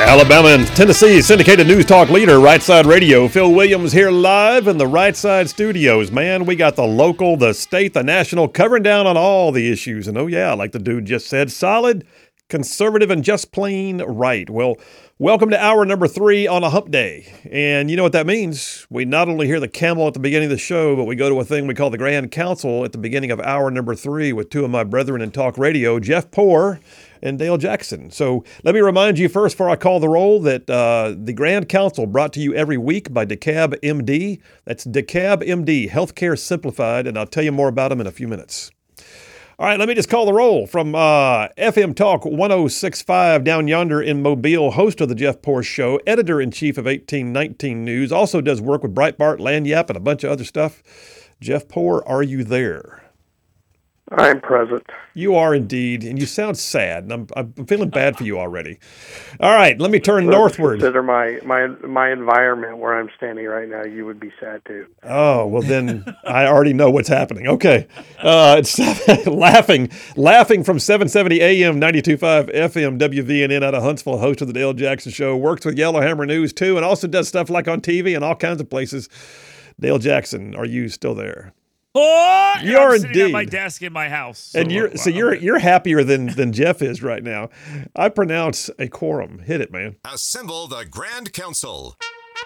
Alabama and Tennessee syndicated news talk leader, Right Side Radio. Phil Williams here live in the Right Side studios. Man, we got the local, the state, the national, covering down on all the issues. And oh yeah, like the dude just said, solid, conservative, and just plain right. Well, welcome to hour number 3 on a hump day. And you know what that means? We not only hear the camel at the beginning of the show, but we go to a thing we call the Grand Council at the beginning of hour number 3 with two of my brethren in talk radio, Jeff Poor and Dale Jackson. So let me remind you first, before I call the roll, that the Grand Council brought to you every week by DeKalb MD. That's DeKalb MD, Healthcare Simplified, and I'll tell you more about them in a few minutes. All right, let me just call the roll from FM Talk 1065 down yonder in Mobile, host of the Jeff Poor Show, editor-in-chief of 1819 News, also does work with Breitbart, Lagniappe, and a bunch of other stuff. Jeff Poor, are you there? I'm present. You are indeed, and you sound sad, and I'm feeling bad for you already. All right, let me turn northward. Consider my environment where I'm standing right now. You would be sad too. Oh, well then I already know what's happening. Okay, it's laughing from 770 AM 92.5 FM WVNN out of Huntsville, host of the Dale Jackson Show, works with Yellowhammer News too, and also does stuff like on TV and all kinds of places. Dale Jackson, are you still there? Oh, you're I'm sitting indeed at my desk in my house. So and you're happier than Jeff is right now. I pronounce a quorum. Hit it, man. Assemble the Grand Council.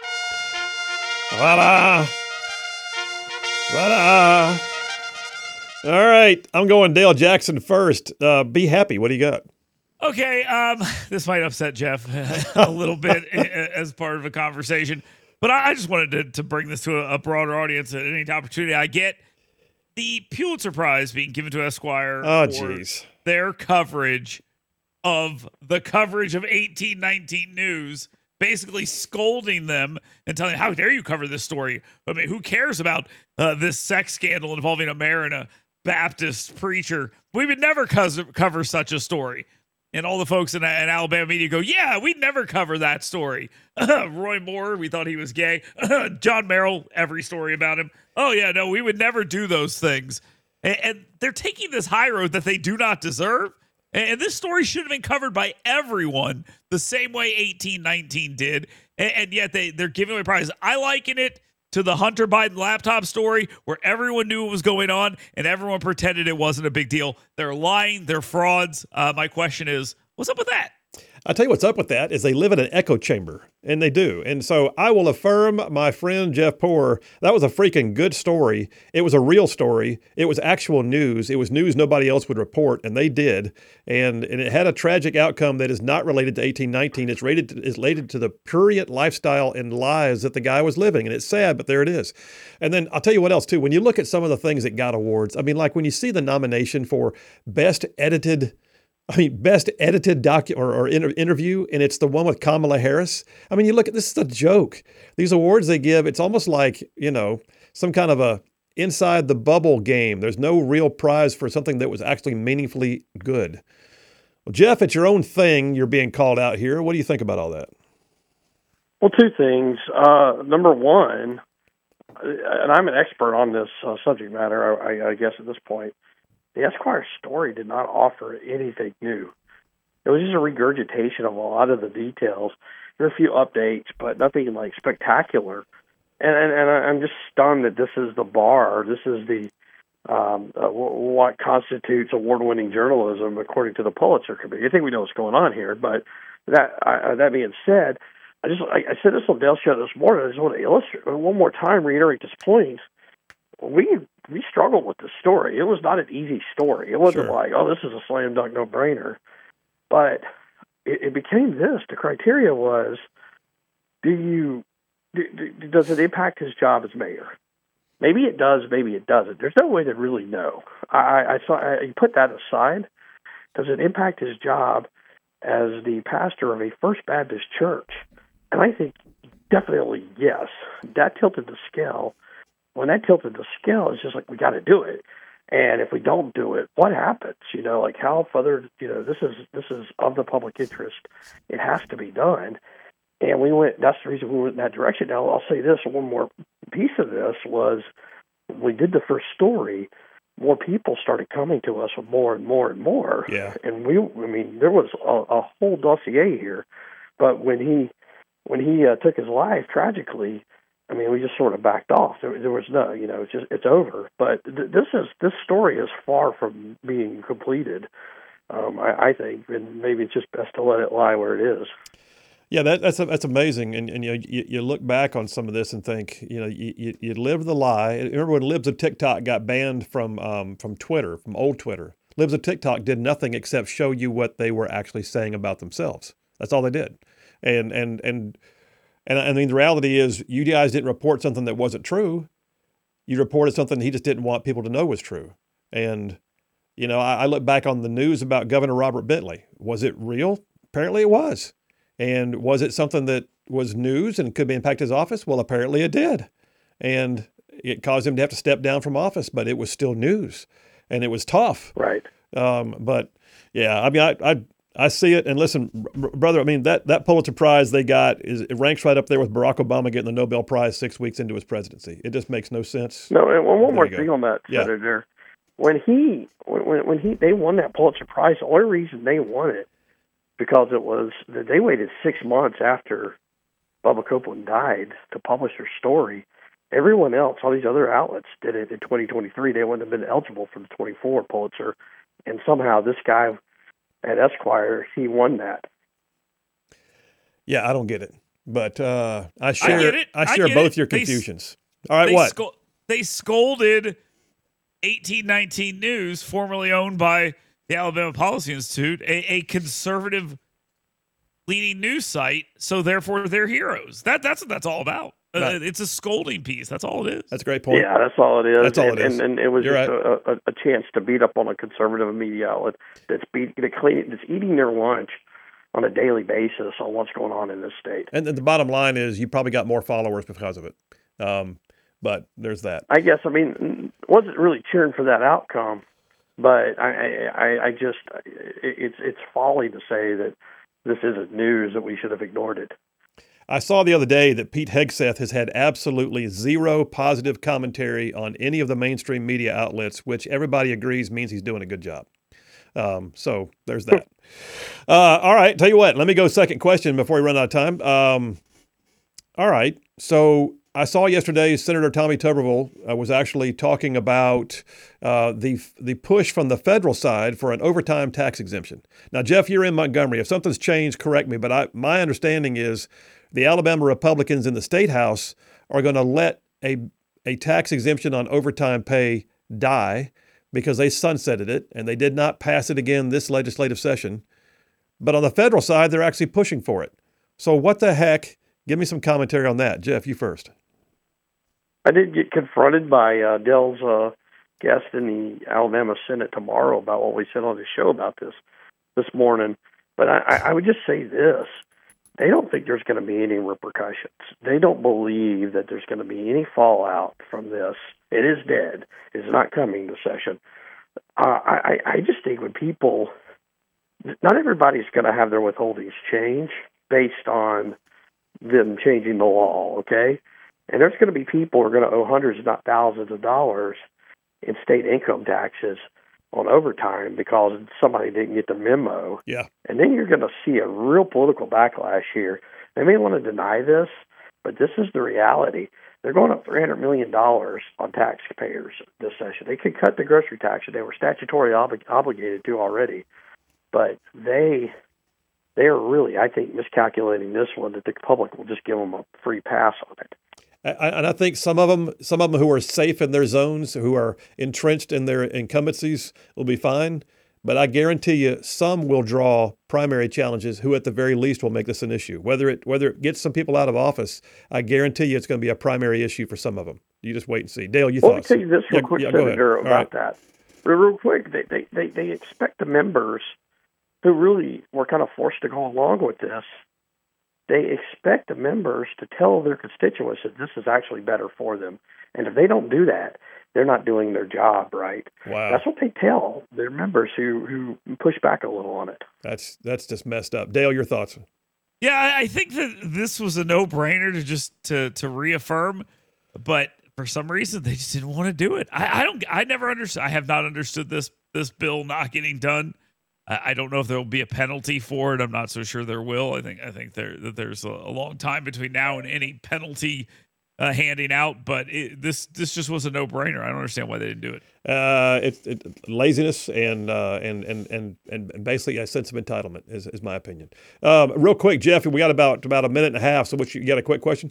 Ta-da! Ta-da! All right, I'm going Dale Jackson first. Be happy. What do you got? Okay, this might upset Jeff a little bit as part of a conversation, but I just wanted to bring this to a broader audience at any opportunity I get. The Pulitzer Prize being given to Esquire for their coverage of 1819 News, basically scolding them and telling them, how dare you cover this story? I mean, who cares about this sex scandal involving a mayor and a Baptist preacher? We would never cover such a story. And all the folks in Alabama media go, yeah, we'd never cover that story. Roy Moore, we thought he was gay. John Merrill, every story about him. Oh, yeah, no, we would never do those things. And they're taking this high road that they do not deserve. And this story should have been covered by everyone the same way 1819 did. And yet they're giving away prizes. I liken it to the Hunter Biden laptop story where everyone knew what was going on and everyone pretended it wasn't a big deal. They're lying. They're frauds. My question is, what's up with that? I'll tell you what's up with that is they live in an echo chamber, and they do. And so I will affirm my friend Jeff Poor, that was a freaking good story. It was a real story. It was actual news. It was news nobody else would report, and they did. And it had a tragic outcome that is not related to 1819. It's related to the prurient lifestyle and lives that the guy was living. And it's sad, but there it is. And then I'll tell you what else, too. When you look at some of the things that got awards, I mean, like when you see the nomination for best edited interview, and it's the one with Kamala Harris. I mean, you look at this is a joke. These awards they give, it's almost like, some kind of a inside the bubble game. There's no real prize for something that was actually meaningfully good. Well, Jeff, it's your own thing. You're being called out here. What do you think about all that? Well, two things. Number one, and I'm an expert on this subject matter, I guess at this point, the Esquire story did not offer anything new. It was just a regurgitation of a lot of the details. There were a few updates, but nothing like spectacular. And I'm just stunned that this is the bar. This is the what constitutes award-winning journalism according to the Pulitzer Committee. I think we know what's going on here. But that being said, I said this on Dale Show this morning. I just want to illustrate one more time, reiterate this point. We struggled with this story. It was not an easy story. It wasn't like, oh, this is a slam dunk no-brainer. But it became this. The criteria was, does it impact his job as mayor? Maybe it does, maybe it doesn't. There's no way to really know. You put that aside. Does it impact his job as the pastor of a First Baptist church? And I think definitely yes. That tilted the scale. When that tilted the scale, it's just like, we got to do it. And if we don't do it, what happens? Like how further, this is of the public interest. It has to be done. And that's the reason we went in that direction. Now, I'll say this, one more piece of this was we did the first story, more people started coming to us with more and more and more. Yeah. And there was a whole dossier here But when he took his life tragically, I mean, we just sort of backed off. There was no, it's over. But this story is far from being completed. I think, and maybe it's just best to let it lie where it is. Yeah, that's amazing. And you look back on some of this and think, you live the lie. Remember when Libs of TikTok got banned from Twitter, from old Twitter? Libs of TikTok did nothing except show you what they were actually saying about themselves. That's all they did. And I mean, the reality is, you guys didn't report something that wasn't true. You reported something he just didn't want people to know was true. And I look back on the news about Governor Robert Bentley. Was it real? Apparently it was. And was it something that was news and could impact his office? Well, apparently it did. And it caused him to have to step down from office, but it was still news. And it was tough. Right. But, yeah, I mean, I see it. And listen, brother, I mean, that Pulitzer Prize they got, it ranks right up there with Barack Obama getting the Nobel Prize 6 weeks into his presidency. It just makes no sense. No, and one more thing on that, yeah. Senator. When they won that Pulitzer Prize, the only reason they won it because it was that they waited 6 months after Bubba Copeland died to publish their story. Everyone else, all these other outlets, did it in 2023. They wouldn't have been eligible for the 24 Pulitzer, and somehow this guy at Esquire, he won that. Yeah, I don't get it, but I share both your confusions. All right, they scolded 1819 News, formerly owned by the Alabama Policy Institute, a conservative leading news site, so therefore they're heroes. That's what that's all about. Right. It's a scolding piece. That's all it is. That's a great point. Yeah, that's all it is. That's all it is. And it was You're just right. a chance to beat up on a conservative media outlet that's eating their lunch on a daily basis on what's going on in this state. And the bottom line is, you probably got more followers because of it. But there's that. I guess. I mean, wasn't really cheering for that outcome, but it's folly to say that this isn't news, that we should have ignored it. I saw the other day that Pete Hegseth has had absolutely zero positive commentary on any of the mainstream media outlets, which everybody agrees means he's doing a good job. So there's that. All right. Tell you what, let me go second question before we run out of time. All right. So I saw yesterday Senator Tommy Tuberville was actually talking about the push from the federal side for an overtime tax exemption. Now, Jeff, you're in Montgomery. If something's changed, correct me. But my understanding is the Alabama Republicans in the State House are going to let a tax exemption on overtime pay die because they sunsetted it, and they did not pass it again this legislative session. But on the federal side, they're actually pushing for it. So what the heck? Give me some commentary on that. Jeff, you first. I did get confronted by Dell's guest in the Alabama Senate tomorrow about what we said on the show about this morning. But I would just say this. They don't think there's going to be any repercussions. They don't believe that there's going to be any fallout from this. It is dead. It's not coming to session. I just think when people, not everybody's going to have their withholdings change based on them changing the law, okay? And there's going to be people who are going to owe hundreds, if not thousands of dollars in state income taxes on overtime because somebody didn't get the memo. Yeah. And then you're going to see a real political backlash here. They may want to deny this, but this is the reality. They're going up $300 million on taxpayers this session. They could cut the grocery tax that they were statutorily obligated to already, but they are really, I think, miscalculating this one, that the public will just give them a free pass on it. And I think some of them who are safe in their zones, who are entrenched in their incumbencies, will be fine. But I guarantee you, some will draw primary challenges who, at the very least, will make this an issue. Whether it gets some people out of office, I guarantee you it's going to be a primary issue for some of them. You just wait and see. Dale, you thoughts? Let me tell you this real quick, Senator, about that. Real quick, they expect the members who really were kind of forced to go along with this. They expect the members to tell their constituents that this is actually better for them. And if they don't do that, they're not doing their job right. Wow. That's what they tell their members who push back a little on it. That's just messed up. Dale, your thoughts? Yeah, I think that this was a no-brainer to reaffirm, but for some reason they just didn't want to do it. I never understood. I have not understood this bill not getting done. I don't know if there will be a penalty for it. I'm not so sure there will. I think there's a long time between now and any penalty handing out. But this just was a no-brainer. I don't understand why they didn't do it. It's laziness and basically a sense of entitlement is my opinion. Real quick, Jeff, we got about a minute and a half. So you got a quick question?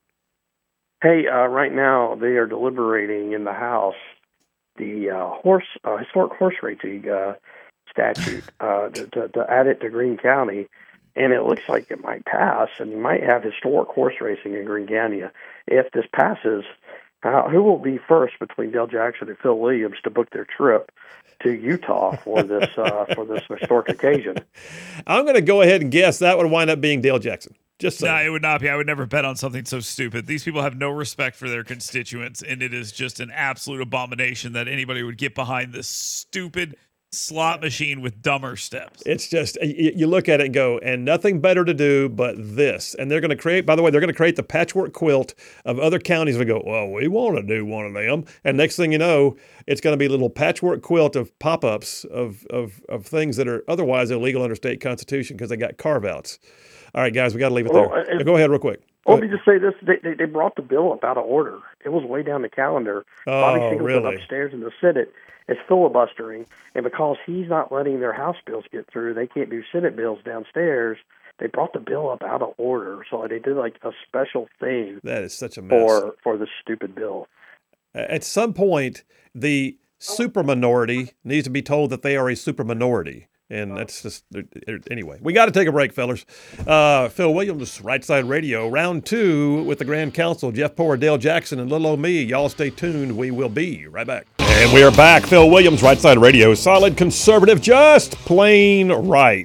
Hey, right now they are deliberating in the House the historic horse racing statute to add it to Greene County, and it looks like it might pass, and you might have historic horse racing in Greene County. If this passes, who will be first between Dale Jackson and Phil Williams to book their trip to Utah for this historic occasion? I'm going to go ahead and guess that would wind up being Dale Jackson. No, it would not be. I would never bet on something so stupid. These people have no respect for their constituents, and it is just an absolute abomination that anybody would get behind this stupid slot machine with dumber steps. It's just, you look at it and go, and nothing better to do but this. And they're going to create, by the way, they're going to create the patchwork quilt of other counties and go, well, we want to do one of them. And next thing you know, it's going to be a little patchwork quilt of pop-ups of things that are otherwise illegal under state constitution because they got carve-outs. All right, guys, we got to leave it there. Go ahead real quick. Let me just say this. They brought the bill up out of order. It was way down the calendar. Bobby Singleton upstairs in the Senate is filibustering, and because he's not letting their House bills get through, they can't do Senate bills downstairs. They brought the bill up out of order, so they did like a special thing. That is such a mess for this stupid bill. At some point, the super minority needs to be told that they are a super minority. And that's just, anyway, we got to take a break, fellas. Phil Williams, Right Side Radio, round 2 with the Grand Council, Jeff Poor, Dale Jackson, and little old me. Y'all stay tuned. We will be right back. And we are back. Phil Williams, Right Side Radio, solid conservative, just plain right.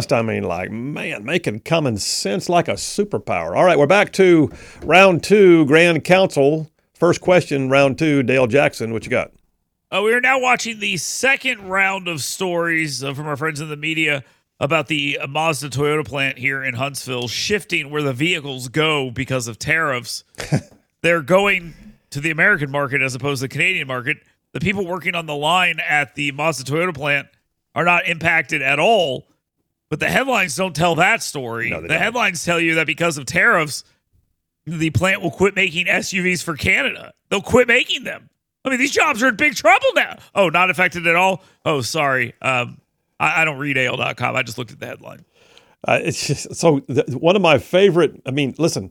Making common sense like a superpower. All right, we're back to round 2, Grand Council. First question, round 2, Dale Jackson, what you got? We are now watching the second round of stories from our friends in the media about the Mazda Toyota plant here in Huntsville shifting where the vehicles go because of tariffs. They're going to the American market as opposed to the Canadian market. The people working on the line at the Mazda Toyota plant are not impacted at all, but the headlines don't tell that story. No, the headlines tell you that because of tariffs, the plant will quit making SUVs for Canada. They'll quit making them. I mean, these jobs are in big trouble now. Oh, not affected at all? Oh, sorry. I don't read AL.com. I just looked at the headline. It's just, so one of my favorite, I mean, listen,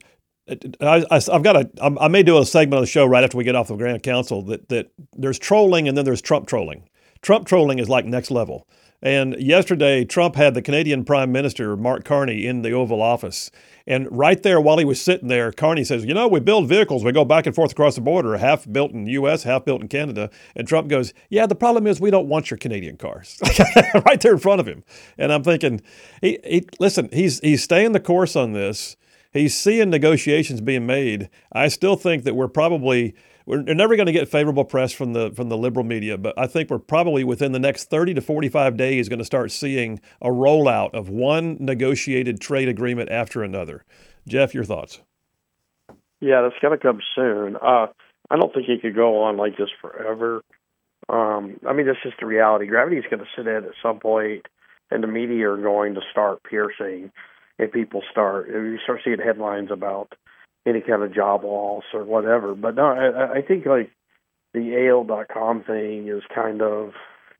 I may do a segment on the show right after we get off the Grand Council that there's trolling and then there's Trump trolling. Trump trolling is like next level. And yesterday, Trump had the Canadian Prime Minister, Mark Carney, in the Oval Office. And right there, while he was sitting there, Carney says, we build vehicles. We go back and forth across the border, half built in the U.S., half built in Canada. And Trump goes, yeah, the problem is we don't want your Canadian cars. Right there in front of him. And I'm thinking, listen, he's staying the course on this. He's seeing negotiations being made. I still think that we're never going to get favorable press from the liberal media, but I think we're probably within the next 30 to 45 days going to start seeing a rollout of one negotiated trade agreement after another. Jeff, your thoughts? Yeah, that's got to come soon. I don't think it could go on like this forever. That's just the reality. Gravity's going to sit in at some point, and the media are going to start piercing, and you start seeing headlines about any kind of job loss or whatever. But no, I think like the AL.com thing is kind of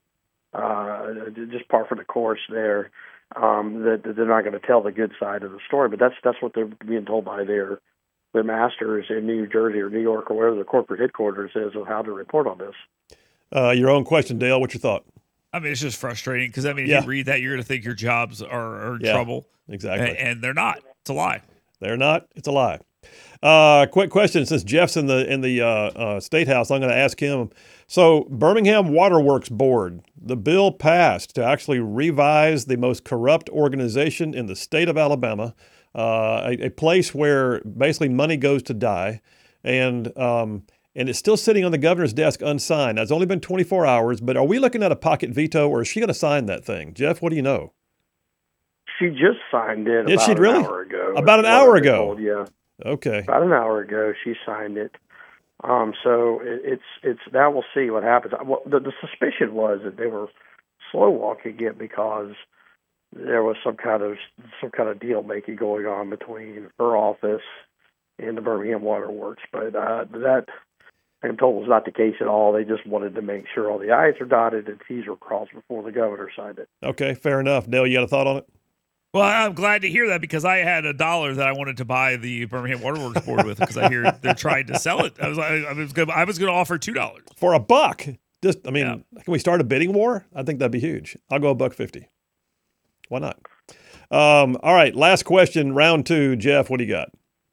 just par for the course there. That they're not going to tell the good side of the story, but that's what they're being told by their masters in New Jersey or New York or wherever the corporate headquarters is of how to report on this. Your own question, Dale. What's your thought? I mean, it's just frustrating because, if you read that, you're going to think your jobs are in trouble. Exactly. And they're not. It's a lie. They're not. It's a lie. Quick question. Since Jeff's in the State House, I'm going to ask him. So Birmingham Waterworks Board, the bill passed to actually revise the most corrupt organization in the state of Alabama, a place where basically money goes to die. And it's still sitting on the governor's desk unsigned. Now, it's only been 24 hours, but are we looking at a pocket veto, or is she going to sign that thing? Jeff, what do you know? She just signed it Did she an really? hour ago. About an hour ago? Told, yeah. Okay. About an hour ago, she signed it. So it's now we'll see what happens. Well, the suspicion was that they were slow walking it because there was some kind of deal making going on between her office and the Birmingham Water Works. But that, I'm told, was not the case at all. They just wanted to make sure all the I's are dotted and T's are crossed before the governor signed it. Okay, fair enough. Dale, you got a thought on it? Well, I'm glad to hear that because I had $1 that I wanted to buy the Birmingham Waterworks board with because I hear they're trying to sell it. I was going to offer $2 for $1. Can we start a bidding war? I think that'd be huge. I'll go $1.50. Why not? All right, last question, round 2. Jeff, what do you got?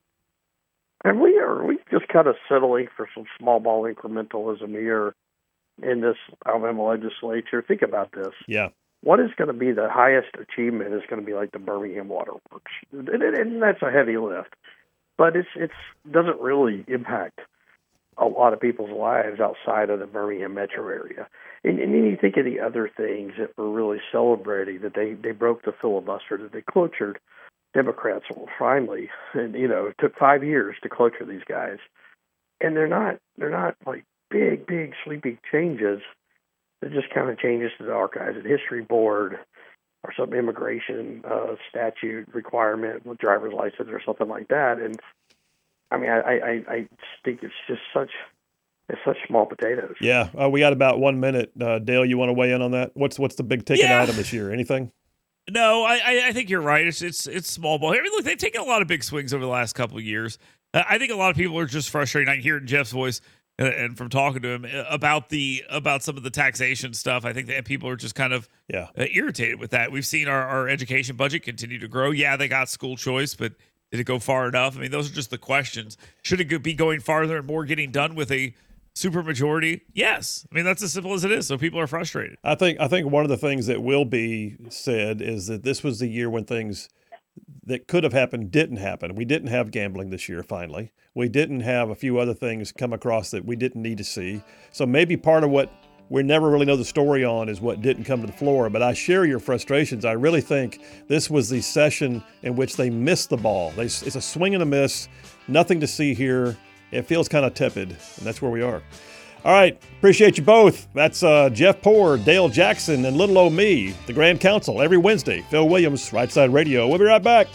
And we just kind of settling for some small ball incrementalism here in this Alabama legislature. Think about this. Yeah. What is going to be the highest achievement is going to be like the Birmingham Water Works. And that's a heavy lift. But it doesn't really impact a lot of people's lives outside of the Birmingham metro area. And then you think of the other things that we're really celebrating, that they broke the filibuster, that they clotured Democrats finally. And, it took 5 years to cloture these guys. And they're not like big sweeping changes. They're just kind of changes to the Archives and History Board or some immigration statute requirement with driver's license or something like that. And I mean, I think it's just such small potatoes. Yeah, we got about 1 minute. Dale, you want to weigh in on that? What's the big ticket item this year? Anything? No, I think you're right. It's small ball. I mean, look, they've taken a lot of big swings over the last couple of years. I think a lot of people are just frustrated. I hear it in Jeff's voice and from talking to him about some of the taxation stuff. I think that people are just kind of irritated with that. We've seen our education budget continue to grow. Yeah, they got school choice, but did it go far enough? I mean, those are just the questions. Should it be going farther and more getting done with a supermajority? Yes. I mean, that's as simple as it is. So people are frustrated. I think one of the things that will be said is that this was the year when things that could have happened didn't happen. We didn't have gambling this year, finally. We didn't have a few other things come across that we didn't need to see. So maybe part of what we never really know the story on is what didn't come to the floor. But I share your frustrations. I really think this was the session in which they missed the ball. It's a swing and a miss. Nothing to see here. It feels kind of tepid, and that's where we are. All right. Appreciate you both. That's Jeff Poor, Dale Jackson, and little old me, the Grand Council, every Wednesday. Phil Williams, Right Side Radio. We'll be right back.